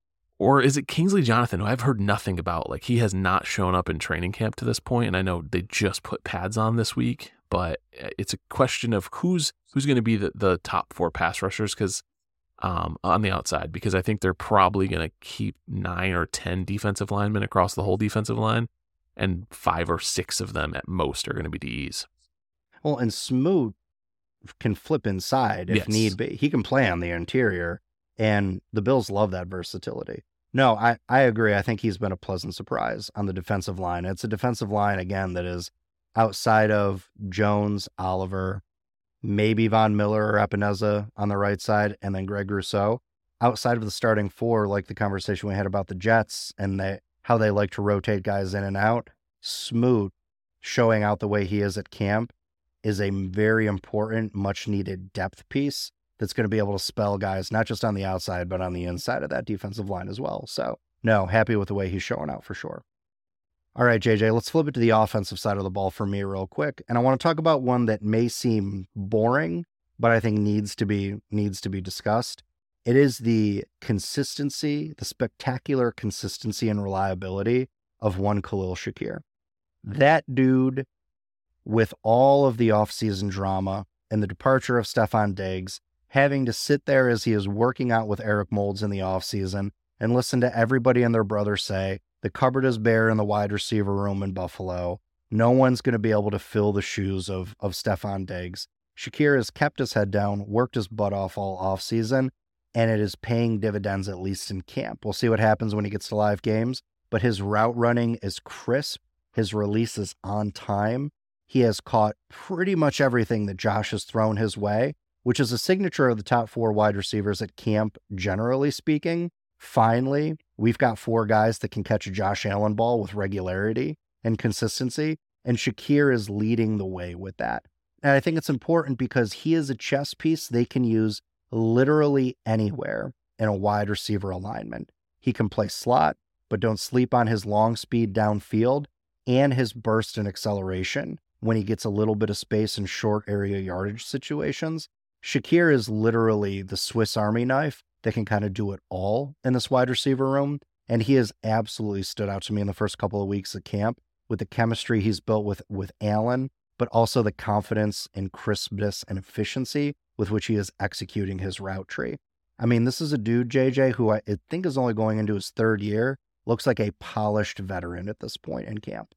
[SPEAKER 1] or is it Kingsley Jonathan, who I've heard nothing about? Like, he has not shown up in training camp to this point, and I know they just put pads on this week, but it's a question of who's who's going to be the, the top four pass rushers, because um, on the outside, because I think they're probably going to keep nine or ten defensive linemen across the whole defensive line, and five or six of them at most are going to be D Es.
[SPEAKER 2] Well, and Smoot can flip inside if
[SPEAKER 1] yes.
[SPEAKER 2] need be. He can play on the interior, and the Bills love that versatility. No, I, I agree. I think he's been a pleasant surprise on the defensive line. It's a defensive line, again, that is outside of Jones, Oliver, maybe Von Miller or Epineza on the right side, and then Greg Rousseau. Outside of the starting four, like the conversation we had about the Jets and they, how they like to rotate guys in and out, Smoot showing out the way he is at camp is a very important, much-needed depth piece that's going to be able to spell guys, not just on the outside, but on the inside of that defensive line as well. So, no, happy with the way he's showing out for sure. All right, J J, let's flip it to the offensive side of the ball for me real quick. And I want to talk about one that may seem boring, but I think needs to be needs to be discussed. It is the consistency, the spectacular consistency and reliability of one Khalil Shakir. That dude, with all of the offseason drama and the departure of Stefon Diggs, having to sit there as he is working out with Eric Moulds in the offseason and listen to everybody and their brother say, the cupboard is bare in the wide receiver room in Buffalo. No one's going to be able to fill the shoes of, of Stefon Diggs. Shakir has kept his head down, worked his butt off all offseason, and it is paying dividends, at least in camp. We'll see what happens when he gets to live games, but his route running is crisp. His release is on time. He has caught pretty much everything that Josh has thrown his way, which is a signature of the top four wide receivers at camp, generally speaking. Finally, we've got four guys that can catch a Josh Allen ball with regularity and consistency, and Shakir is leading the way with that. And I think it's important because he is a chess piece they can use literally anywhere in a wide receiver alignment. He can play slot, but don't sleep on his long speed downfield and his burst and acceleration when he gets a little bit of space in short area yardage situations. Shakir is literally the Swiss Army knife that can kind of do it all in this wide receiver room. And he has absolutely stood out to me in the first couple of weeks of camp with the chemistry he's built with, with Allen, but also the confidence and crispness and efficiency with which he is executing his route tree. I mean, this is a dude, J J, who I think is only going into his third year, looks like a polished veteran at this point in camp.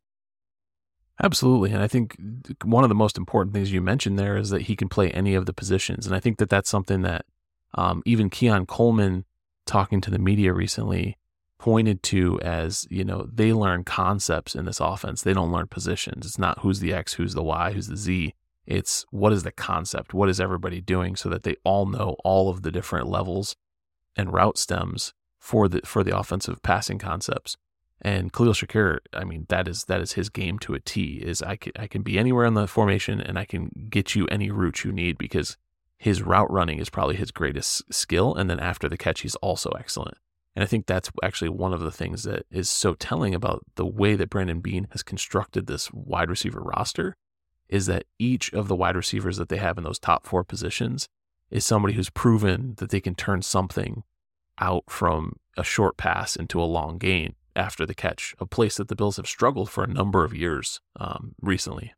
[SPEAKER 1] Absolutely. And I think one of the most important things you mentioned there is that he can play any of the positions. And I think that that's something that um, even Keon Coleman, talking to the media recently, pointed to as, you know, they learn concepts in this offense. They don't learn positions. It's not who's the X, who's the Y, who's the Z. It's what is the concept? What is everybody doing so that they all know all of the different levels and route stems for the for the offensive passing concepts. And Khalil Shakir, I mean, that is that is his game to a T. Is I can I can be anywhere in the formation and I can get you any route you need, because his route running is probably his greatest skill. And then after the catch, he's also excellent. And I think that's actually one of the things that is so telling about the way that Brandon Beane has constructed this wide receiver roster, is that each of the wide receivers that they have in those top four positions is somebody who's proven that they can turn something out from a short pass into a long gain after the catch, a place that the Bills have struggled for a number of years um, recently.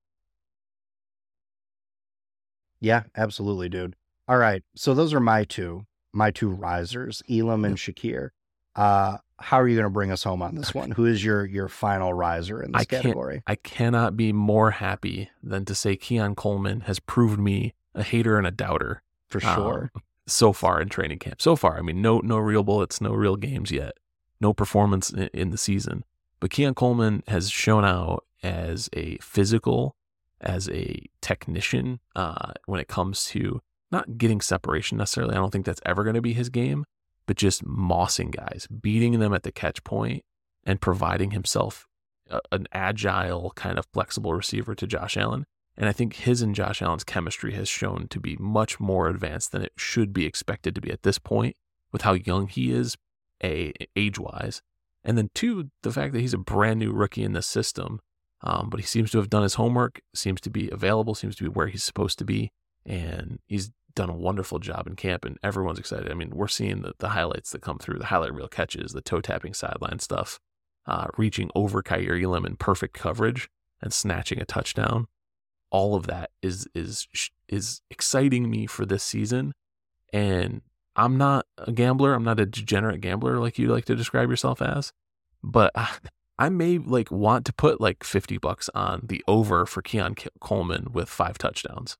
[SPEAKER 2] Yeah, absolutely, dude. All right, so those are my two, my two risers, Elam and Shakir. Uh, how are you going to bring us home on this one? Who is your your final riser in this
[SPEAKER 1] I
[SPEAKER 2] category?
[SPEAKER 1] I cannot be more happy than to say Keon Coleman has proved me a hater and a doubter.
[SPEAKER 2] For sure.
[SPEAKER 1] Um, so far in training camp. So far, I mean, no no real bullets, no real games yet, no performance in, in the season. But Keon Coleman has shown out as a physical, as a technician uh, when it comes to not getting separation necessarily. I don't think that's ever going to be his game, but just mossing guys, beating them at the catch point and providing himself a, an agile, kind of flexible receiver to Josh Allen. And I think his and Josh Allen's chemistry has shown to be much more advanced than it should be expected to be at this point with how young he is, A, age-wise. And then two, the fact that he's a brand new rookie in this system, um, but he seems to have done his homework, seems to be available, seems to be where he's supposed to be, and he's done a wonderful job in camp, and everyone's excited. I mean, we're seeing the, the highlights that come through, the highlight reel catches, the toe-tapping sideline stuff, uh, reaching over Kaiir Elam in perfect coverage and snatching a touchdown. All of that is is is exciting me for this season, and I'm not a gambler. I'm not a degenerate gambler like you like to describe yourself as, but I, I may like want to put like fifty bucks on the over for Keon Coleman with five touchdowns.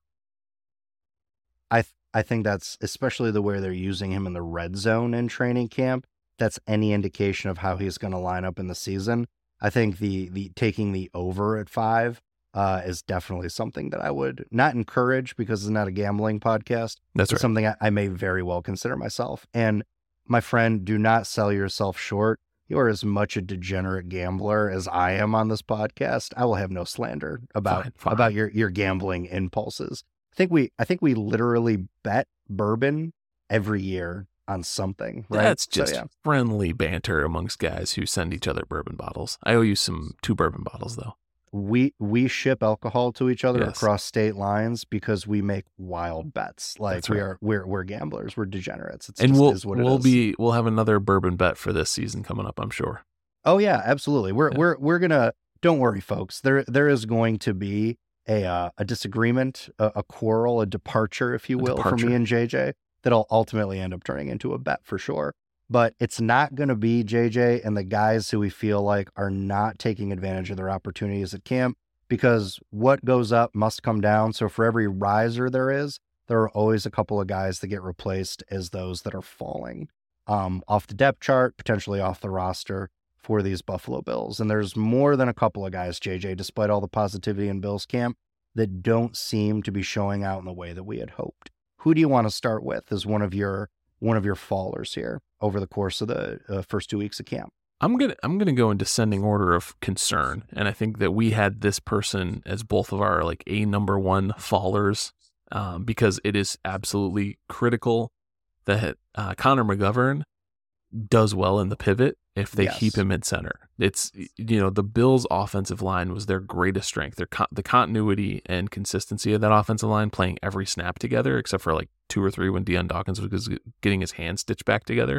[SPEAKER 2] I th- I think that's especially the way they're using him in the red zone in training camp. That's any indication of how he's going to line up in the season. I think the the taking the over at five uh, is definitely something that I would not encourage because it's not a gambling podcast.
[SPEAKER 1] That's right.
[SPEAKER 2] Something I, I may very well consider myself. And my friend, do not sell yourself short. You are as much a degenerate gambler as I am on this podcast. I will have no slander about
[SPEAKER 1] Fine, fine.
[SPEAKER 2] about your your gambling impulses. I think we I think we literally bet bourbon every year on something, right?
[SPEAKER 1] That's just
[SPEAKER 2] so, yeah.
[SPEAKER 1] friendly banter amongst guys who send each other bourbon bottles. I owe you some two bourbon bottles though.
[SPEAKER 2] We we ship alcohol to each other
[SPEAKER 1] Yes.
[SPEAKER 2] across state lines because we make wild bets. Like
[SPEAKER 1] That's
[SPEAKER 2] we
[SPEAKER 1] right.
[SPEAKER 2] are we're we're gamblers, we're degenerates. It's
[SPEAKER 1] And
[SPEAKER 2] just
[SPEAKER 1] we'll
[SPEAKER 2] is what it
[SPEAKER 1] we'll
[SPEAKER 2] is.
[SPEAKER 1] be we'll have another bourbon bet for this season coming up, I'm sure.
[SPEAKER 2] Oh yeah, absolutely. We're
[SPEAKER 1] Yeah.
[SPEAKER 2] we're we're gonna. Don't worry, folks. There there is going to be a uh, a disagreement, a, a quarrel, a departure, if you
[SPEAKER 1] A
[SPEAKER 2] will, for
[SPEAKER 1] departure.
[SPEAKER 2] me and J J. That'll ultimately end up turning into a bet for sure. But it's not going to be J J and the guys who we feel like are not taking advantage of their opportunities at camp, because what goes up must come down. So for every riser there is, there are always a couple of guys that get replaced as those that are falling um, off the depth chart, potentially off the roster for these Buffalo Bills. And there's more than a couple of guys, J J, despite all the positivity in Bills camp, that don't seem to be showing out in the way that we had hoped. Who do you want to start with as one of your one of your fallers here over the course of the uh, first two weeks of camp?
[SPEAKER 1] I'm gonna I'm gonna go in descending order of concern, and I think that we had this person as both of our like a number one fallers, um, because it is absolutely critical that uh, Connor McGovern does well in the pivot if they
[SPEAKER 2] Yes.
[SPEAKER 1] keep him in center. It's, you know, the Bills' offensive line was their greatest strength. Their con- the continuity and consistency of that offensive line playing every snap together, except for like two or three when Deion Dawkins was getting his hands stitched back together.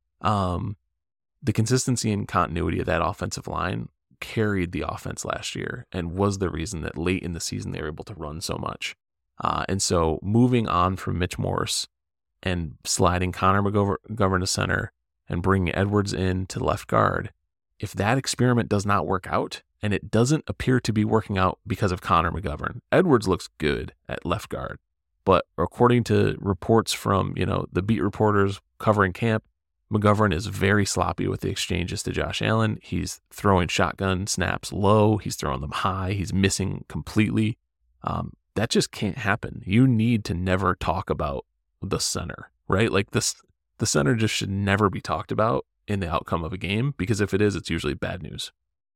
[SPEAKER 1] Um, the consistency and continuity of that offensive line carried the offense last year and was the reason that late in the season they were able to run so much. Uh, and so moving on from Mitch Morse and sliding Connor McGovern to center and bringing Edwards in to left guard, if that experiment does not work out, and it doesn't appear to be working out because of Connor McGovern, Edwards looks good at left guard. But according to reports from, you know, the beat reporters covering camp, McGovern is very sloppy with the exchanges to Josh Allen. He's throwing shotgun snaps low. He's throwing them high. He's missing completely. Um, that just can't happen. You need to never talk about the center, right? Like this, the center just should never be talked about in the outcome of a game, because if it is, it's usually bad news.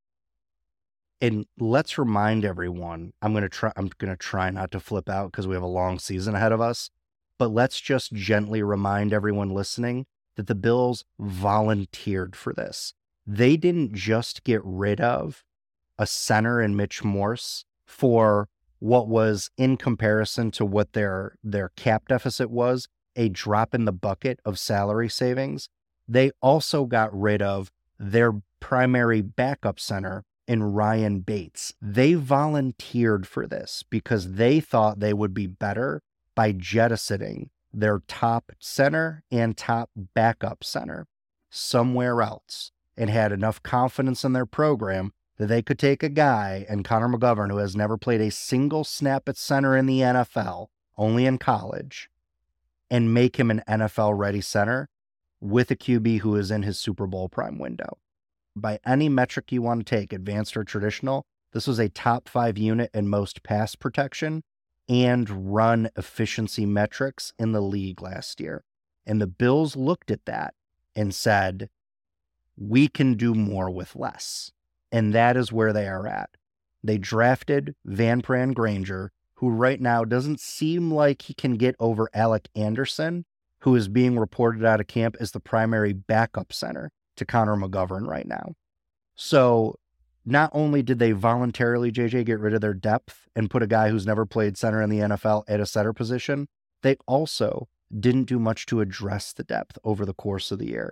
[SPEAKER 2] And let's remind everyone, I'm going to try, I'm going to try not to flip out because we have a long season ahead of us, but let's just gently remind everyone listening that the Bills volunteered for this. They didn't just get rid of a center in Mitch Morse for what was, in comparison to what their, their cap deficit was, a drop in the bucket of salary savings. They also got rid of their primary backup center in Ryan Bates. They volunteered for this because they thought they would be better by jettisoning their top center and top backup center somewhere else, and had enough confidence in their program that they could take a guy, and Connor McGovern, who has never played a single snap at center in the N F L, only in college, and make him an N F L-ready center with a Q B who is in his Super Bowl prime window. By any metric you want to take, advanced or traditional, this was a top five unit in most pass protection and run efficiency metrics in the league last year. And the Bills looked at that and said, we can do more with less. And that is where they are at. They drafted Van Pran Granger, who right now doesn't seem like he can get over Alec Anderson, who is being reported out of camp as the primary backup center to Connor McGovern right now. So not only did they voluntarily, J J, get rid of their depth and put a guy who's never played center in the N F L at a center position, they also didn't do much to address the depth over the course of the year.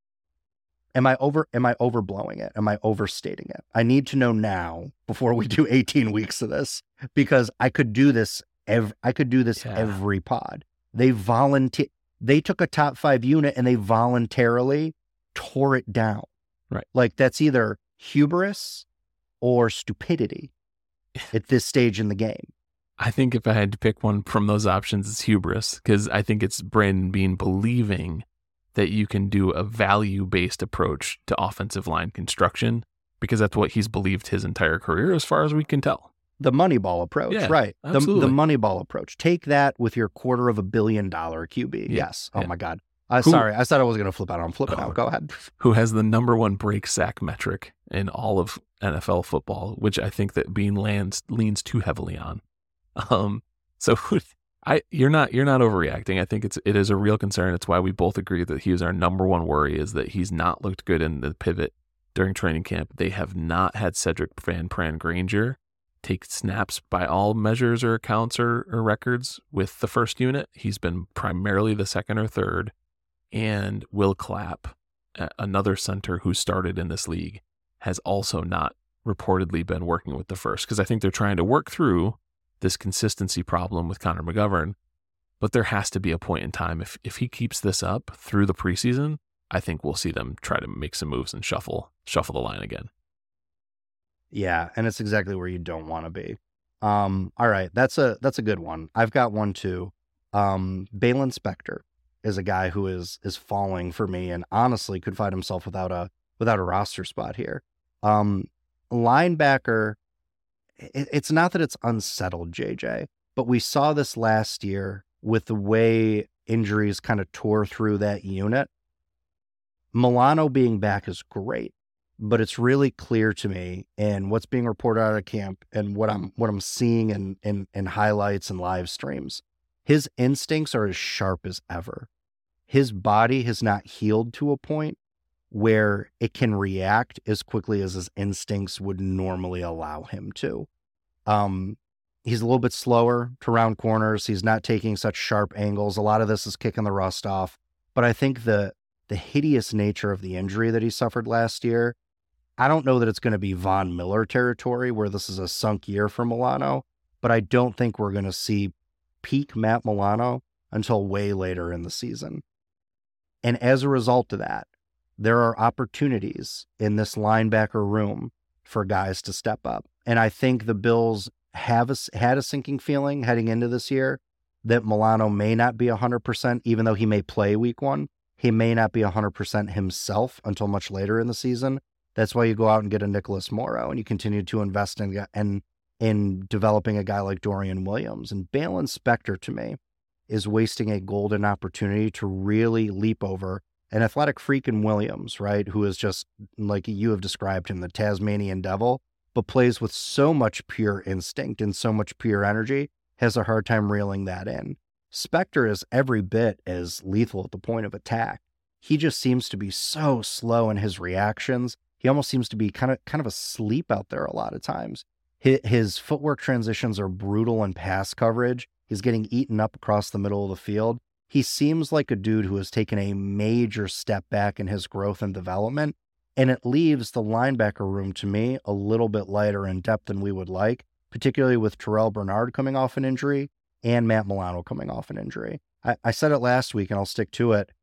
[SPEAKER 2] Am I over, am I overblowing it? Am I overstating it? I need to know now before we do eighteen weeks of this, because I could do this every, I could do this yeah. every pod. They volunteer, they took a top five unit and they voluntarily tore it down.
[SPEAKER 1] Right.
[SPEAKER 2] Like that's either hubris or stupidity at this stage in the game.
[SPEAKER 1] I think if I had to pick one from those options, it's hubris, because I think it's Brandon Beane believing that you can do a value-based approach to offensive line construction, because that's what he's believed his entire career, as far as we can tell.
[SPEAKER 2] The Moneyball approach,
[SPEAKER 1] yeah,
[SPEAKER 2] right. The,
[SPEAKER 1] absolutely.
[SPEAKER 2] the Moneyball approach. Take that with your quarter of a billion dollar Q B. Yeah, yes. Oh,
[SPEAKER 1] yeah.
[SPEAKER 2] my God. Uh,
[SPEAKER 1] who,
[SPEAKER 2] sorry, I said I was going to flip out. I'm flipping
[SPEAKER 1] oh,
[SPEAKER 2] out. Go ahead.
[SPEAKER 1] Who has the number one break sack metric in all of N F L football, which I think that Beane lands, leans too heavily on. Um, so I, you're not, you're not overreacting. I think it's, it is a real concern. It's why we both agree that he is our number one worry, is that he's not looked good in the pivot during training camp. They have not had Cedric Van Pran Granger take snaps by all measures or accounts or, or records with the first unit. He's been primarily the second or third. And Will Clapp, another center who started in this league, has also not reportedly been working with the first, because I think they're trying to work through this consistency problem with Connor McGovern. But there has to be a point in time, if if he keeps this up through the preseason, I think we'll see them try to make some moves and shuffle shuffle the line again.
[SPEAKER 2] Yeah, and it's exactly where you don't want to be. Um, all right, that's a that's a good one. I've got one too. Um, Baylon Spector is a guy who is is falling for me, and honestly could find himself without a without a roster spot here. Um, linebacker, it, it's not that it's unsettled, J J, but we saw this last year with the way injuries kind of tore through that unit. Milano being back is great, but it's really clear to me, and what's being reported out of camp and what I'm what I'm seeing in in, in highlights and live streams, his instincts are as sharp as ever. His body has not healed to a point where it can react as quickly as his instincts would normally allow him to. Um, he's a little bit slower to round corners. He's not taking such sharp angles. A lot of this is kicking the rust off. But I think the the hideous nature of the injury that he suffered last year, I don't know that it's going to be Von Miller territory where this is a sunk year for Milano, but I don't think we're going to see peak Matt Milano until way later in the season. And as a result of that, there are opportunities in this linebacker room for guys to step up. And I think the Bills have a, had a sinking feeling heading into this year that Milano may not be one hundred percent, even though he may play week one. He may not be one hundred percent himself until much later in the season. That's why you go out and get a Nicholas Morrow and you continue to invest in, in, in developing a guy like Dorian Williams. And Baylon Spector, to me, is wasting a golden opportunity to really leap over an athletic freak in Williams, right? Who is just, like you have described him, the Tasmanian devil, but plays with so much pure instinct and so much pure energy, has a hard time reeling that in. Spector is every bit as lethal at the point of attack. He just seems to be so slow in his reactions. He almost seems to be kind of kind of asleep out there a lot of times. His, his footwork transitions are brutal in pass coverage. He's getting eaten up across the middle of the field. He seems like a dude who has taken a major step back in his growth and development, and it leaves the linebacker room, to me, a little bit lighter in depth than we would like, particularly with Terrell Bernard coming off an injury and Matt Milano coming off an injury. I, I said it last week, and I'll stick to it.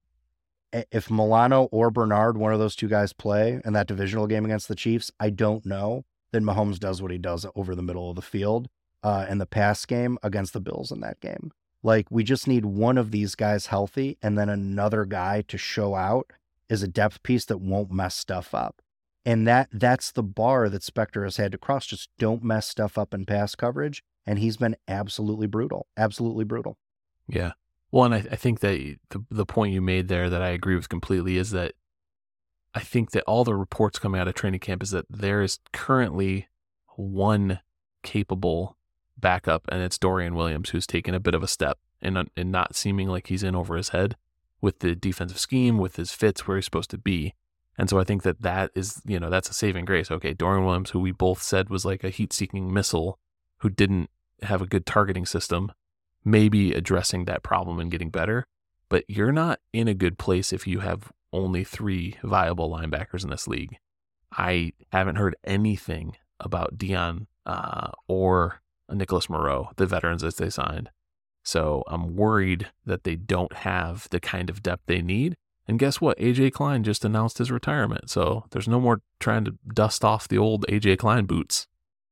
[SPEAKER 2] If Milano or Bernard, one of those two guys, play in that divisional game against the Chiefs, I don't know that Mahomes does what he does over the middle of the field uh, in the pass game against the Bills in that game. Like, we just need one of these guys healthy and then another guy to show out as a depth piece that won't mess stuff up. And that that's the bar that Spector has had to cross. Just don't mess stuff up in pass coverage. And he's been absolutely brutal, absolutely brutal.
[SPEAKER 1] Yeah. Well, and I, I think that the, the point you made there that I agree with completely is that I think that all the reports coming out of training camp is that there is currently one capable backup, and it's Dorian Williams, who's taken a bit of a step and, and not seeming like he's in over his head with the defensive scheme, with his fits where he's supposed to be. And so I think that that is, you know, that's a saving grace. Okay, Dorian Williams, who we both said was like a heat-seeking missile who didn't have a good targeting system, maybe addressing that problem and getting better. But you're not in a good place if you have only three viable linebackers in this league. I haven't heard anything about Dion uh, or Nicholas Moreau, the veterans that they signed. So I'm worried that they don't have the kind of depth they need. And guess what? A J Klein just announced his retirement. So there's no more trying to dust off the old A J Klein boots.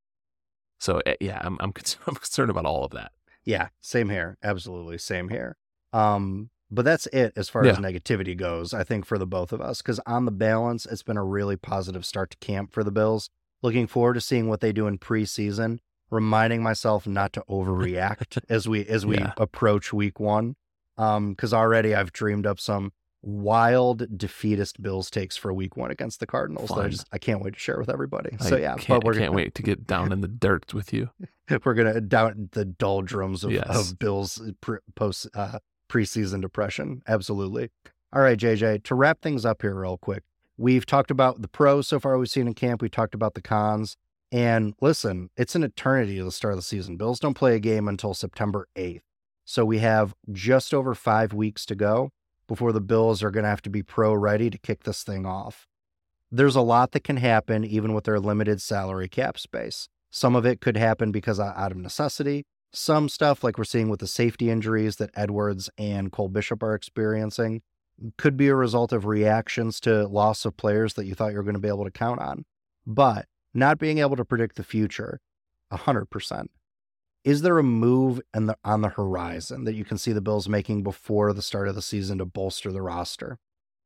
[SPEAKER 1] So yeah, I'm I'm, I'm concerned about all of that.
[SPEAKER 2] Yeah, same here. Absolutely, same here. Um, but that's it as far yeah. as negativity goes, I think, for the both of us. Because on the balance, it's been a really positive start to camp for the Bills. Looking forward to seeing what they do in preseason. Reminding myself not to overreact as we as we yeah. approach week one. Um, because already I've dreamed up some wild defeatist Bills takes for week one against the Cardinals Fun. that I just I can't wait to share with everybody. So
[SPEAKER 1] I
[SPEAKER 2] yeah,
[SPEAKER 1] can't,
[SPEAKER 2] but we're
[SPEAKER 1] I can't
[SPEAKER 2] gonna,
[SPEAKER 1] wait to get down in the dirt with you.
[SPEAKER 2] We're gonna down the doldrums of,
[SPEAKER 1] yes.
[SPEAKER 2] of Bills pre, post uh, preseason depression. Absolutely. All right, J J. To wrap things up here real quick, we've talked about the pros so far we've seen in camp. We talked about the cons. And listen, it's an eternity to the start of the season. Bills don't play a game until September eighth. So we have just over five weeks to go before the Bills are going to have to be pro ready to kick this thing off. There's a lot that can happen even with their limited salary cap space. Some of it could happen because out of necessity. Some stuff, like we're seeing with the safety injuries that Edwards and Cole Bishop are experiencing, could be a result of reactions to loss of players that you thought you were going to be able to count on. But not being able to predict the future one hundred percent. Is there a move in the, on the horizon that you can see the Bills making before the start of the season to bolster the roster?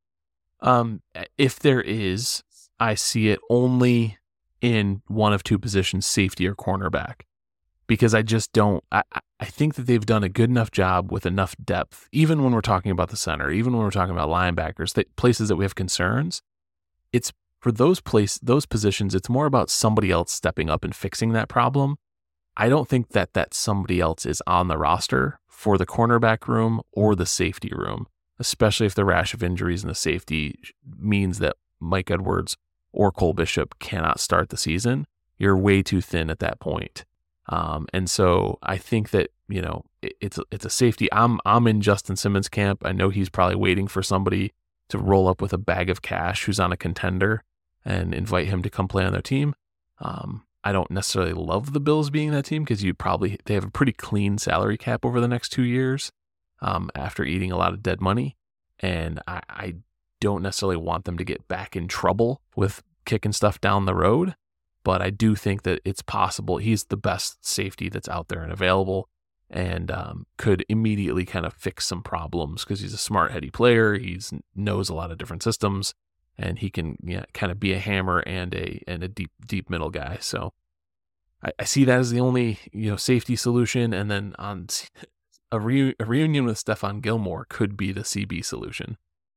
[SPEAKER 1] Um, if there is, I see it only in one of two positions, safety or cornerback, because I just don't, I, I think that they've done a good enough job with enough depth, even when we're talking about the center, even when we're talking about linebackers, that places that we have concerns. It's For those place, those positions, it's more about somebody else stepping up and fixing that problem. I don't think that that somebody else is on the roster for the cornerback room or the safety room, especially if the rash of injuries in the safety means that Mike Edwards or Cole Bishop cannot start the season. You're way too thin at that point. Um, and so I think that, you know, it, it's, it's a safety. I'm, I'm in Justin Simmons' camp. I know he's probably waiting for somebody to roll up with a bag of cash who's on a contender and invite him to come play on their team. Um, I don't necessarily love the Bills being that team because you probably they have a pretty clean salary cap over the next two years um, after eating a lot of dead money. And I, I don't necessarily want them to get back in trouble with kicking stuff down the road. But I do think that it's possible. He's the best safety that's out there and available and um, could immediately kind of fix some problems because he's a smart, heady player. He knows a lot of different systems. And he can you know, kind of be a hammer and a and a deep deep middle guy. So I, I see that as the only you know safety solution. And then on a, re, a reunion with Stephon Gilmore could be the C B solution.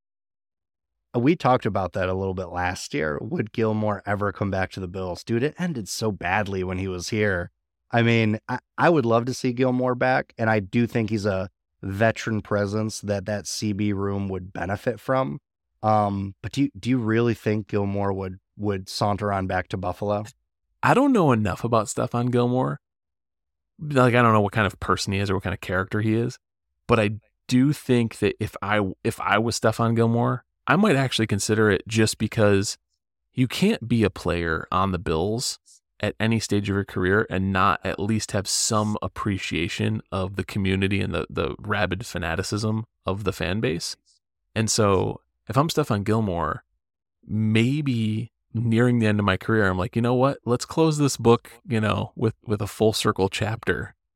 [SPEAKER 2] We talked about that a little bit last year. Would Gilmore ever come back to the Bills? Dude, it ended so badly when he was here. I mean, I, I would love to see Gilmore back, and I do think he's a veteran presence that that C B room would benefit from. Um, but do you, do you really think Gilmore would, would saunter on back to Buffalo?
[SPEAKER 1] I don't know enough about Stephon Gilmore. Like, I don't know what kind of person he is or what kind of character he is, but I do think that if I, if I was Stephon Gilmore, I might actually consider it just because you can't be a player on the Bills at any stage of your career and not at least have some appreciation of the community and the, the rabid fanaticism of the fan base. And so if I'm Stephon Gilmore, maybe nearing the end of my career, I'm like, you know what? Let's close this book, you know, with, with a full circle chapter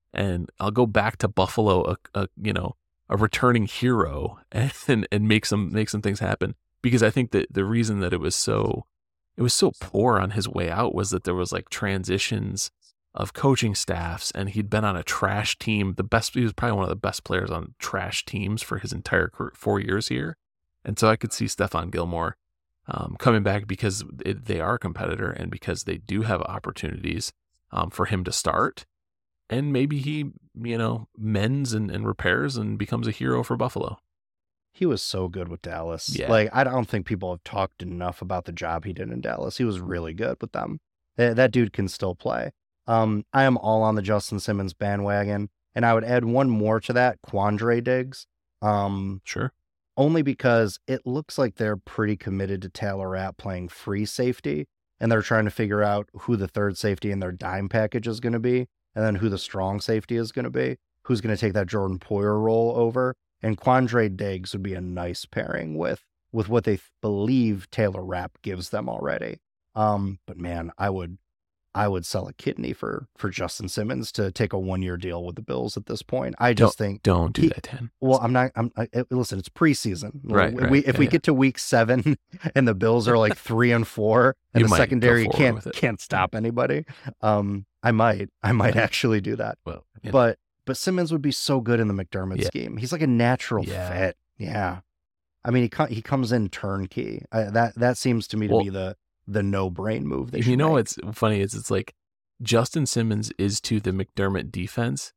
[SPEAKER 1] and I'll go back to Buffalo, a, a you know a returning hero, and and make some make some things happen. Because I think that the reason that it was so it was so poor on his way out was that there was like transitions of coaching staffs, and he'd been on a trash team. The best, he was probably one of the best players on trash teams for his entire career, four years here. And so I could see Stephon Gilmore um, coming back because it, they are a competitor and because they do have opportunities um, for him to start. And maybe he, you know, mends and, and repairs and becomes a hero for Buffalo.
[SPEAKER 2] He was so good with Dallas.
[SPEAKER 1] Yeah.
[SPEAKER 2] Like, I don't think people have talked enough about the job he did in Dallas. He was really good with them. That, that dude can still play. Um, I am all on the Justin Simmons bandwagon, and I would add one more to that, Quandre Diggs. Um,
[SPEAKER 1] sure.
[SPEAKER 2] Only because it looks like they're pretty committed to Taylor Rapp playing free safety, and they're trying to figure out who the third safety in their dime package is going to be, and then who the strong safety is going to be, who's going to take that Jordan Poyer role over. And Quandre Diggs would be a nice pairing with with what they th- believe Taylor Rapp gives them already. Um, but man, I would I would sell a kidney for for Justin Simmons to take a one year deal with the Bills at this point. I just
[SPEAKER 1] don't,
[SPEAKER 2] think
[SPEAKER 1] don't do
[SPEAKER 2] he,
[SPEAKER 1] that, Tim.
[SPEAKER 2] Well, I'm not. I'm I, listen. It's preseason.
[SPEAKER 1] Right.
[SPEAKER 2] We,
[SPEAKER 1] right
[SPEAKER 2] we, if
[SPEAKER 1] yeah,
[SPEAKER 2] we
[SPEAKER 1] yeah.
[SPEAKER 2] get to week seven and the Bills are like three and four, and
[SPEAKER 1] You
[SPEAKER 2] the
[SPEAKER 1] might go
[SPEAKER 2] secondary
[SPEAKER 1] forward
[SPEAKER 2] can't
[SPEAKER 1] with it.
[SPEAKER 2] can't stop anybody, um, I might I might
[SPEAKER 1] Yeah.
[SPEAKER 2] actually do that.
[SPEAKER 1] Well, you know,
[SPEAKER 2] But but Simmons would be so good in the McDermott
[SPEAKER 1] Yeah.
[SPEAKER 2] scheme. He's like a natural
[SPEAKER 1] Yeah.
[SPEAKER 2] fit. Yeah. I mean, he co- he comes in turnkey. I, that that seems to me to
[SPEAKER 1] Well,
[SPEAKER 2] be the the no brain move. They
[SPEAKER 1] you
[SPEAKER 2] should
[SPEAKER 1] know
[SPEAKER 2] make.
[SPEAKER 1] what's funny is it's like Justin Simmons is to the McDermott defense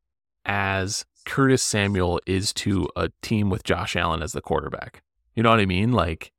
[SPEAKER 1] as Curtis Samuel is to a team with Josh Allen as the quarterback. You know what I mean? Like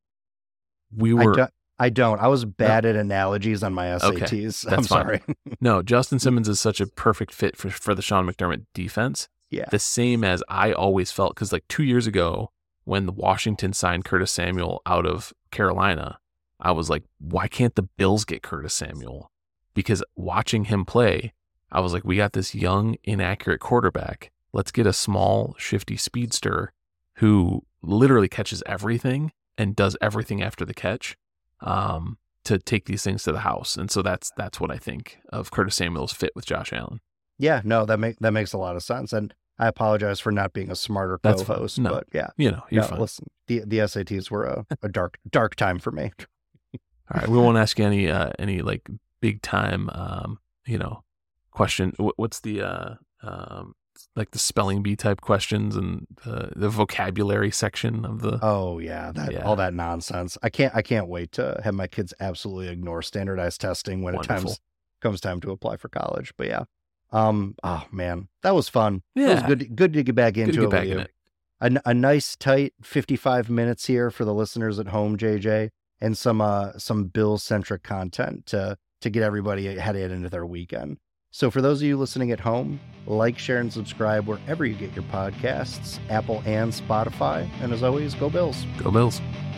[SPEAKER 1] we
[SPEAKER 2] I,
[SPEAKER 1] were
[SPEAKER 2] do, I don't. I was bad at analogies on my S A Ts.
[SPEAKER 1] Okay,
[SPEAKER 2] I'm
[SPEAKER 1] that's fine.
[SPEAKER 2] sorry.
[SPEAKER 1] no, Justin Simmons is such a perfect fit for, for the Sean McDermott defense.
[SPEAKER 2] Yeah.
[SPEAKER 1] The same as I always felt, because like two years ago when the Washington signed Curtis Samuel out of Carolina, I was like, why can't the Bills get Curtis Samuel? Because watching him play, I was like, we got this young, inaccurate quarterback. Let's get a small, shifty speedster who literally catches everything and does everything after the catch um, to take these things to the house. And so that's that's what I think of Curtis Samuel's fit with Josh Allen.
[SPEAKER 2] Yeah, no, that make that makes a lot of sense. And I apologize for not being a smarter
[SPEAKER 1] That's fine.
[SPEAKER 2] co-host,
[SPEAKER 1] No.
[SPEAKER 2] but yeah.
[SPEAKER 1] You know, you're
[SPEAKER 2] No,
[SPEAKER 1] fine.
[SPEAKER 2] listen, the the S A Ts were a, a dark dark time for me.
[SPEAKER 1] All right, we won't ask you any uh, any like big time, um, you know, question. Wh- What's the uh, um, like the spelling bee type questions and the, the vocabulary section of the?
[SPEAKER 2] Oh yeah, that
[SPEAKER 1] Yeah.
[SPEAKER 2] all that nonsense. I can't I can't wait to have my kids absolutely ignore standardized testing when it
[SPEAKER 1] Wonderful.
[SPEAKER 2] times comes time to apply for college. But yeah. Um oh man, that was fun. It was
[SPEAKER 1] Yeah.
[SPEAKER 2] good good to get back
[SPEAKER 1] Good
[SPEAKER 2] into
[SPEAKER 1] to
[SPEAKER 2] it
[SPEAKER 1] get back
[SPEAKER 2] with
[SPEAKER 1] in
[SPEAKER 2] you.
[SPEAKER 1] it.
[SPEAKER 2] A, n- a nice tight fifty-five minutes here for the listeners at home, J J, and some uh some Bill centric content to to get everybody headed into their weekend. So for those of you listening at home, like, share, and subscribe wherever you get your podcasts, Apple and Spotify. And as always, go Bills.
[SPEAKER 1] Go Bills.